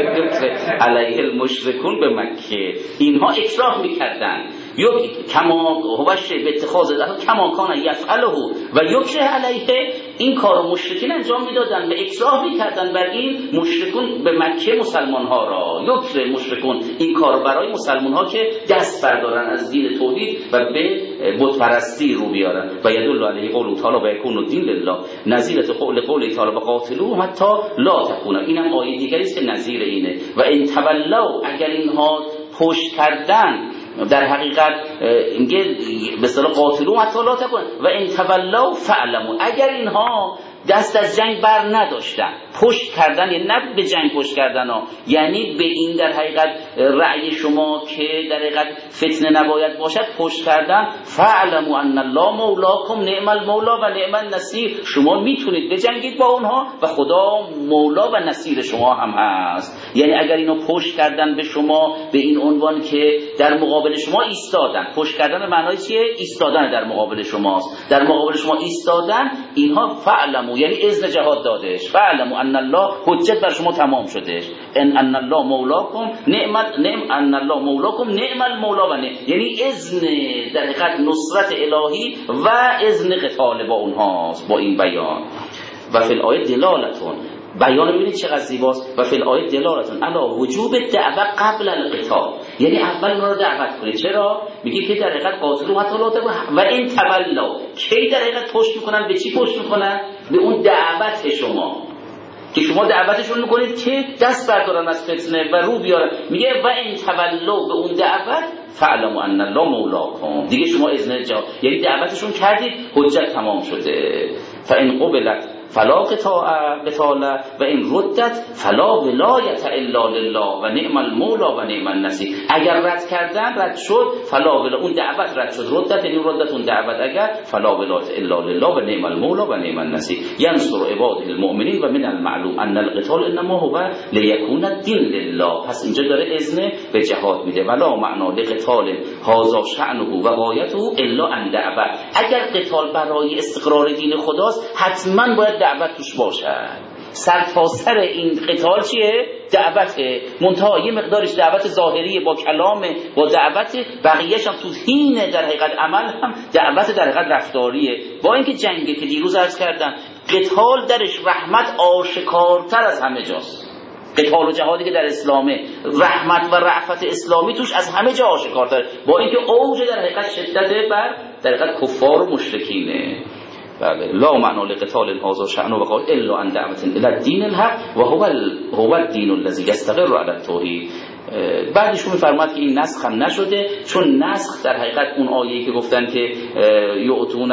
علیه المشرکون به مکه، اینها اکراه میکردن یک کما هوش به اتخاذ ده کما کان یفعله و یکره علیه، این کارو مشرکین انجام میدادن و اکراه میکردن بر این مشرکون به مکه مسلمان ها را. یکره مشرکون، این کارو برای مسلمان ها که دست بردارن از دین توحید و به بت پرستی رو بیارن. و یدل علیه قول تعالی و یکون الدین لله، نظیر قول قول تعالی بقاتلوا حتی لا تکون، اینم آیه دیگری است که نظیر اینه. و ان تولوا، اگر اینها پشت کردن، در حقیقت میگه به اصطلاح قاتلوا حتی لا تکون و ان تولوا فاعلموا، اگر اینها دست از جنگ بر نداشتن، پشت کردن، یعنی نه به جنگ پشت کردن ها، یعنی به این در حقیقت رأی شما که در حقیقت فتنه نباید باشد پشت کردن، فاعلموا ان الله مولاکم نعم المولا و نعم النصیر، شما میتونید بجنگید با اونها و خدا مولا و نصیر شما هم هست. یعنی اگر اینو پشت کردن به شما به این عنوان که در مقابل شما ایستادن، پشت کردن به معنای چیه؟ ایستادن در مقابل شماست، در مقابل شما ایستادن، اینها فاعلموا یعنی اذن جهاد دادش، فاعلموا ان الله حجت بر شما تمام شدش، ان ان الله مولاکم نعم نعم ان الله مولاکم نعم المولا و نعم، یعنی اذن در حقیقت نصرت الهی و اذن قتال با اونهاست. با این بیان و فی الآیه دلالتون، بیان ببینید چقدر زیباست. و فی الآیه دلالتون علی وجوب دعوت قبل القتال، یعنی اول اونا رو دعوت کنید. چرا؟ میگه که در حقیقت قاتلوا حتی لا تکون و این تولوا، کی در حقیقت پشت میکنن؟ به چی پشت میکنن؟ به اون دعوت شما که شما دعوتشون میکنید که دست بردارن از فتنه و رو بیارن. میگه و این تولوا، به اون دعوت فعلموا ان الله مولاکم، دیگه شما اذن جا، یعنی دعوتشون کردید، حجت تمام شده. فان قبلت فلا قتال و این ردت فلا ولایت الا لله و نعم المولا و نعم النصیر، اگر رد کردن رد شد، فلا ولا اون دعوت رد شد، ردت یعنی ردت اون دعوت، اگر فلا ولایت الا لله و نعم المولا و نعم النصیر ینصر عباده المؤمنین و من المعلوم ان القتال انما هو لیکون الدین لله. پس اینجا داره اذن به جهاد میده. ولا معنا لقتال هذا شأنه و غایته الا ان دعوت، اگر قتال برای استقرار دین خداست حتما باید دعوت توش باشد. سرتاسر این قتال چیه؟ دعوته، منتها یه مقدارش دعوت ظاهریه با کلامه، با دعوت بقیه‌اش هم تو حین در حقیقت عمل هم دعوت در حقیقت رفتاریه. با اینکه جنگه که دیروز عرض کردم قتال درش رحمت آشکارتر از همه جاست، قتال و جهادی که در اسلامه رحمت و رأفت اسلامی توش از همه جا آشکارتر، با اینکه اوج در حقیقت شدت بر در حقیقت کفار و مشرکینه. بله، لا معنا لقتال هذا شأنه و قال الا ان دعوت الى الدين الحق و هو هو الدين الذي يستقر على التوحید. بعدش میفرماد که این نسخ هم نشده، چون نسخ در حقیقت اون آیه‌ای که گفتن که یعطون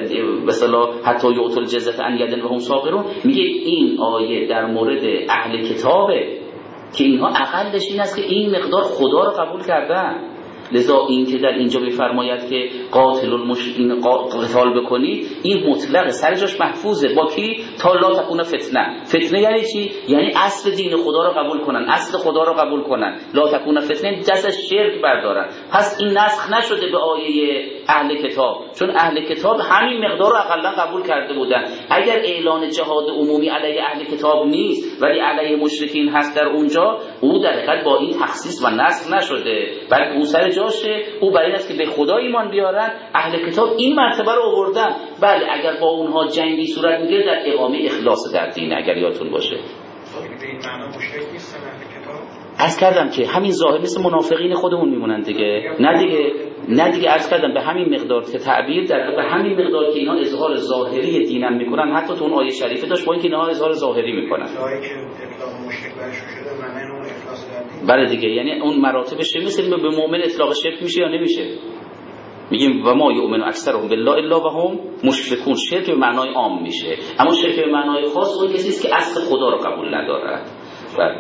مثلا حتی یعطوا الجزیه عن ید وهم صاغرون، میگه این آیه در مورد اهل کتابه که اینها اقلش این است که این مقدار خدا رو قبول کردن، لذا این که در اینجا میفرماید که قاتل المشرکین قتال بکنید، این مطلق سر جاش محفوظه. با کی؟ تا لا تکون فتنه. فتنه یعنی چی؟ یعنی اصل دین خدا رو قبول کنن، اصل خدا رو قبول کنن. لا تکون فتنه دست از شرک بردارن. پس این نسخ نشده به آیه اهل کتاب، چون اهل کتاب همین مقدار رو اقلا قبول کرده بودن. اگر اعلان جهاد عمومی علیه اهل کتاب نیست ولی علیه مشرکین هست در اونجا، او در حقیقت با این تخصیص و نسخ نشده، بلکه اون سر جاشه. او برای این است که به خدا ایمان بیارن. اهل کتاب این مرتبه رو آوردن. بله اگر با اونها جنگی صورت میگیره در اقامه اخلاص در دین، اگر یادتون باشه. به این معنا مشرک نیستن اهل کتاب. عرض کردم که همین ظاهر مثل منافقین خودمون میمونن دیگه. نه دیگه نه دیگه عرض کردم به همین مقدار که تعبیر در به همین مقدار که اینا اظهار ظاهری دینم میکنن، حتی تو اون آیه شریفه داشت با اینکه اینا اظهار ظاهری میکنن. جایی که اطلاق مشرک برشون شده معنی اون اخلاص در دین. بله دیگه، یعنی اون مراتبش مثل به مؤمن اطلاق شرک میشه یا نمیشه؟ میگیم و ما یؤمن اکثرهم بالله الا وهم مشرکون. شرک به معنای عام میشه، اما شرک به معنای خاص اون کسی است که اصل خدا رو قبول ندارد. بله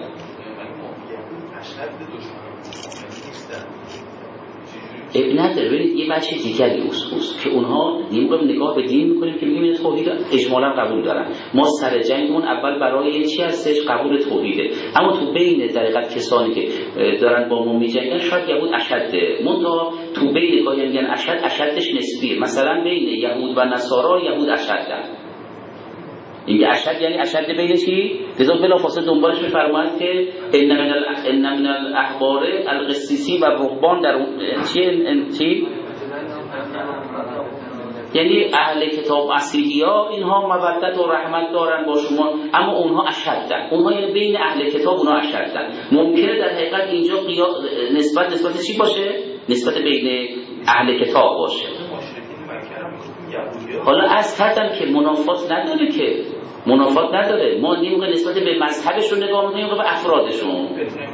اب نداره. ببینید یه بچه دیگری اوست که اونها یه موقع نگاه به دین میکنیم که میگیم این توحید اجمالا قبول دارن. ما سر جنگمون اول برای چی هستش؟ قبول توحیده. اما تو بین در حقیقت کسانی که دارن با ما میجنگن شاید یهود اشده، منتها تو بین گاهی میگن اشد، اشدش نسبیه. مثلا بین یهود و نصارا یهود اشدن. این اشد یعنی اشد بین چی؟ لذا بلافاصله دنبالش میفرماید که ان من ان من الاحبار القسیسی و رهبان در چی چی یعنی اهل کتاب مسیحی‌ها اینها مودت و رحمت دارن با شما، اما اونها اشدن. اونها یعنی بین اهل کتاب اونها اشدن. ممکنه در حقیقت اینجا قیاس نسبت نسبت چی باشه؟ نسبت بین اهل کتاب باشه. حالا از کردم که منافات نداره، که منافات نداره. ما نمیگه نسبت به مذهبشون نگاه میکنیم و به افرادشون.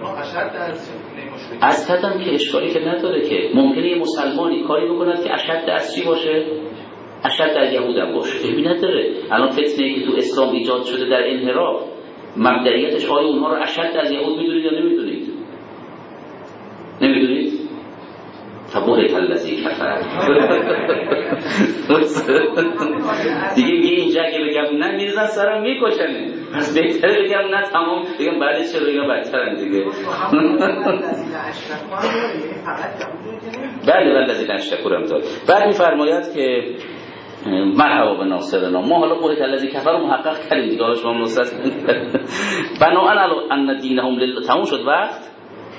از کردم که اشکالی که نداره، که ممکنه یه مسلمانی کاری بکند که اشد از چی باشه؟ اشد در یهود هم باشه. ببین نداره. الان فتنه‌ای که تو اسلام ایجاد شده در انحراف، مبدئیاتش آیا اونها رو اشد از یهود میدونید یا نمیدونید؟ نمیدونید؟ فبهت الذی کفر. دیگه میگه اینجا اگه بگم نه میرزن سرم میکشن، پس بهتره بگم نه تمام، بگم بعدش چرا اینا بدترن دیگه. بله والذین اشرکوا هم داد. بعد میفرماید که مرحبا به ناصرنا. ما حالا بهت الذی کفر رو محقق کردیم دیگه، شما مستث بناء علی ان دینهم لله. تموم شد وقت.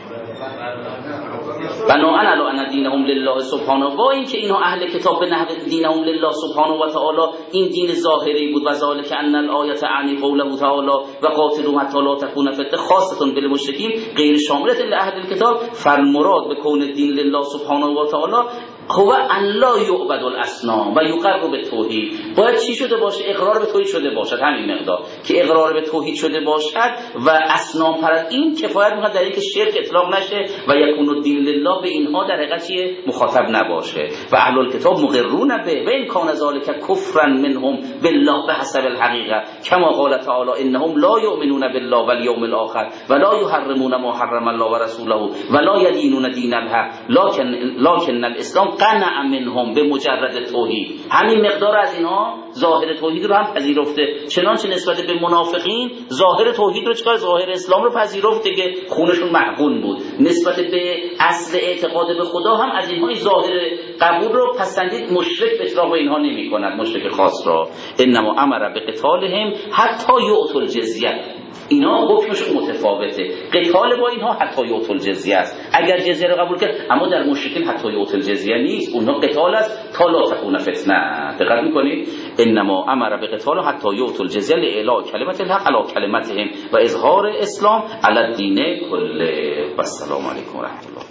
بناء علی ان دینهم لله سبحانه، با اینکه اینها اهل کتاب به نحو دینهم لله سبحانه و تعالی این دین ظاهری بود. و ذالک ان الآیه عنی قوله تعالی و قاتلوا حتی لا تکون فتنه خاصه بالمشرکین غیر شامله لاهل الکتاب. فالمراد به کون دین لله سبحانه و تعالی هو ان لا یعبد الاصنام و یقر به توحید. باید چی شده باشه؟ اقرار به توحید شده باشد. همین مقدار که اقرار به توحید شده باشد و اصنام پرست، این کفایت میکنه در اینکه شرک اطلاق نشه و یکون الدین لله به اینها در حقیقت مخاطب نباشه. و اهل الکتاب مقرون به و ان کان ذلک کفرا منهم بالله بحسب الحقیقه کما قال تعالی انهم لا یؤمنون بالله والیوم الاخر ولا یحرمون ما حرم الله ورسوله ولا یدینون دین الحق لكن لكن الاسلام قنع منهم به مجرد توحید. همین مقدار از اینها ظاهر توحید رو هم پذیرفته، چنانچه نسبت به منافقین ظاهر توحید رو چکار ظاهر اسلام رو پذیرفته که خونشون محقون بود. نسبت به اصل اعتقاد به خدا هم از اینها ظاهر قبول رو پسندید. مشرک به اطلاق اینها نمی کند، مشرک خاص را. انما امر به قتالهم حتی یؤتوا الجزیه. اینا حکمشون متفاوته. قتال با اینها حتی یؤتوا الجزیه است. اگر جزیه رو قبول کرد، اما در مشرکین حتی یؤتوا الجزیه نیست. اونها قتال است تا لا تکون فتنه. دقت می‌کنید؟ انما امر به قتال حتی یؤتوا الجزیه لاعلاء کلمت الحق علی کلمتهم و اظهار اسلام علی الدین کله. و السلام علیکم و رحمت الله.